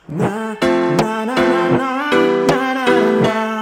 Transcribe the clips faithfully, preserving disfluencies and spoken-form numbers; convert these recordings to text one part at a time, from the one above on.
На, на, на, на, на, на, на, на.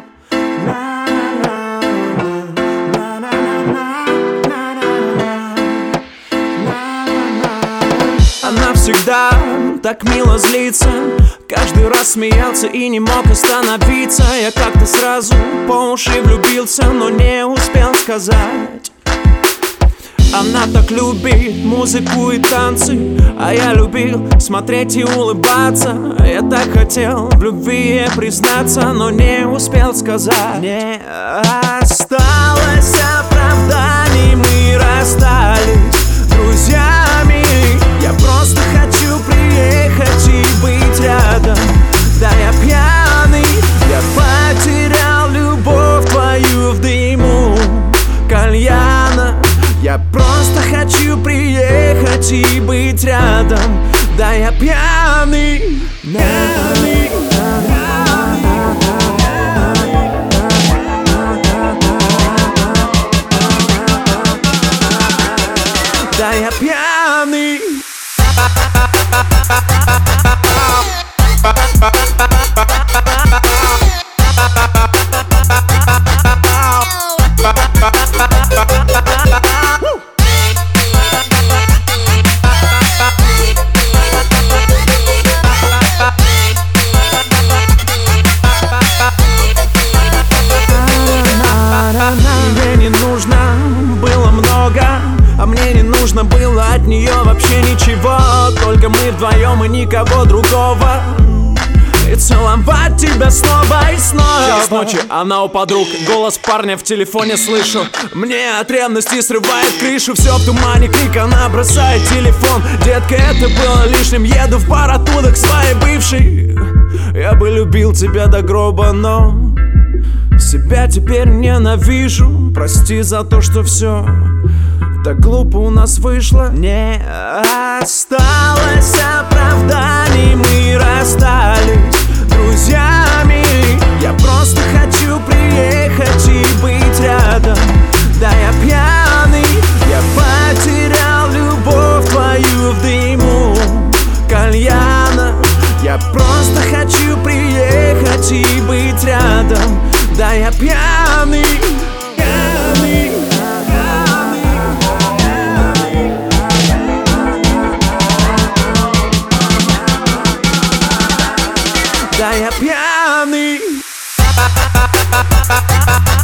Она всегда так мило злится, каждый раз смеялся и не мог остановиться. Я как-то сразу по уши влюбился, но не успел сказать. Она так любит музыку и танцы, а я любил смотреть и улыбаться. Я так хотел в любви ей признаться, но не успел сказать. Не осталось оправданий, мы расстались друзьями. Я просто хочу приехать и быть рядом. Да, я пьяный, я потерял любовь твою в дыму кальяна. Я просто хочу приехать и быть рядом. Да, я пьяный, пьяный. Да, я пьяный. Мне не нужно было много, а мне не нужно было от нее вообще ничего. Только мы вдвоем и никого другого. И целовать тебя снова и снова. Час ночи, она у подруг, голос парня в телефоне слышу. Мне от ревности срывает крышу. Все в тумане, крик, она бросает телефон. Детка, это было лишним, еду в бар оттуда к своей бывшей. Я бы любил тебя до гроба, но себя теперь ненавижу. Прости за то, что все так глупо у нас вышло. Не осталось оправданий, мы расстались друзьями. Я просто хочу приехать и быть рядом. Да, я пьяный, я потерял любовь твою в дыму кальяна. Я просто хочу приехать и быть рядом. Да, я пьяный, пьяный. Да, я пьяный.